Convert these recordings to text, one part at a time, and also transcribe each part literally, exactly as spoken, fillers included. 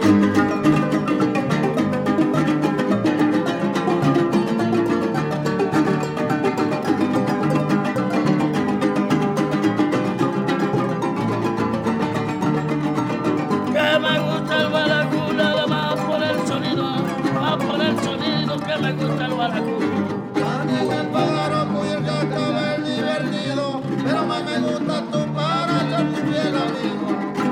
Que me gusta el guaracú, nada más por el sonido, más por el sonido que me gusta el guaracú. También el pájaro y el cascabel divertido, pero más me gusta tú para ser tu fiel amigo.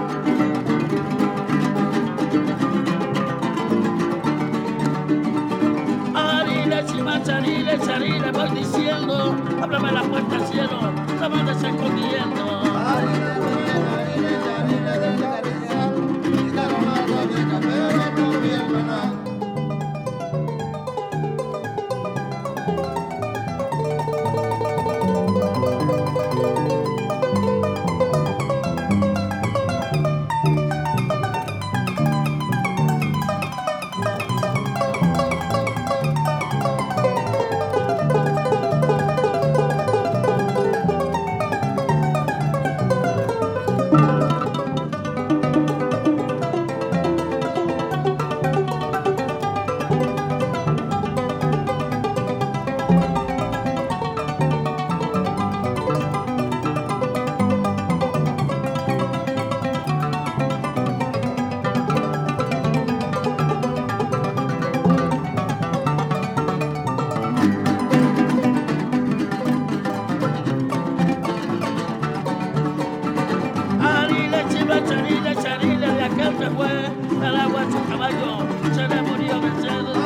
Arile, chima, charile, charile, voy diciendo, ábreme la puerta al cielo, se van desescondiendo. Arile, arile, arile del carrizal, y de aromar la vieja, pero no bien penal. Charile, charile, de aquel que fue el agua su caballo, se le murió Mercedes.